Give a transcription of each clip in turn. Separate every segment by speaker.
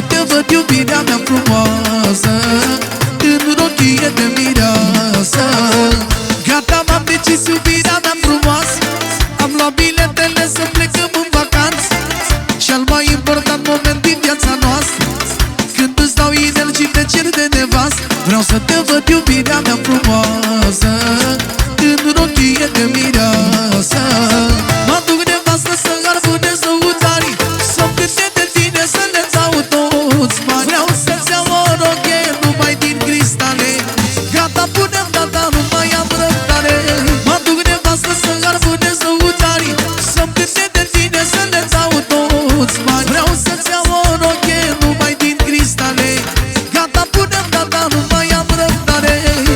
Speaker 1: te văd iubirea mea frumoasă în rochie de mireasă. Gata, m-am decis iubirea mea frumoasă, am luat biletele să plecăm în vacanță. Cel mai important moment din viața noastră, când îți dau inel și te cer de nevastă. Vreau să te văd iubirea mea frumoasă în rochie de mireasă. Mă duc nevastă să arbunez lăutarii, să-mi cânte de tine să le dau toți bani. Vreau să-ți iau o rochie numai din cristale, gata, punem data, nu mai am răbdare. Mă duc nevastă să arbunez lăutarii, să-mi cânte de tine să le dau toți bani. Vreau să-ți iau o rochie numai din cristale, gata, punem data, nu mai am răbdare.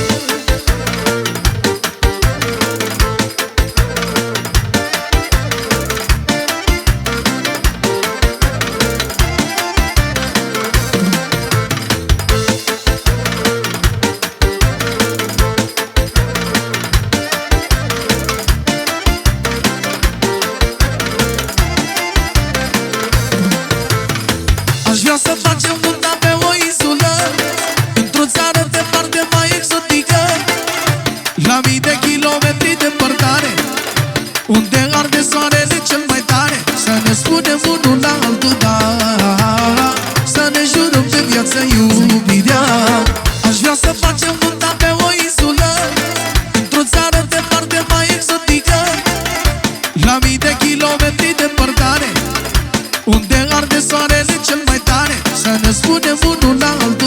Speaker 1: Aș vrea să facem nunta pe o insulă, într-o țară departe mai exotică, la mii de kilometri departare, unde arde soarele cel mai tare. Să ne spunem unul la altul da, să ne jurăm pe viață iubirea. Aș vrea să facem nunta pe o insulă, într-o țară departe mai exotică, la mii de kilometri departare, unde arde soarele cel mai tare. Să ne spunem unul la altul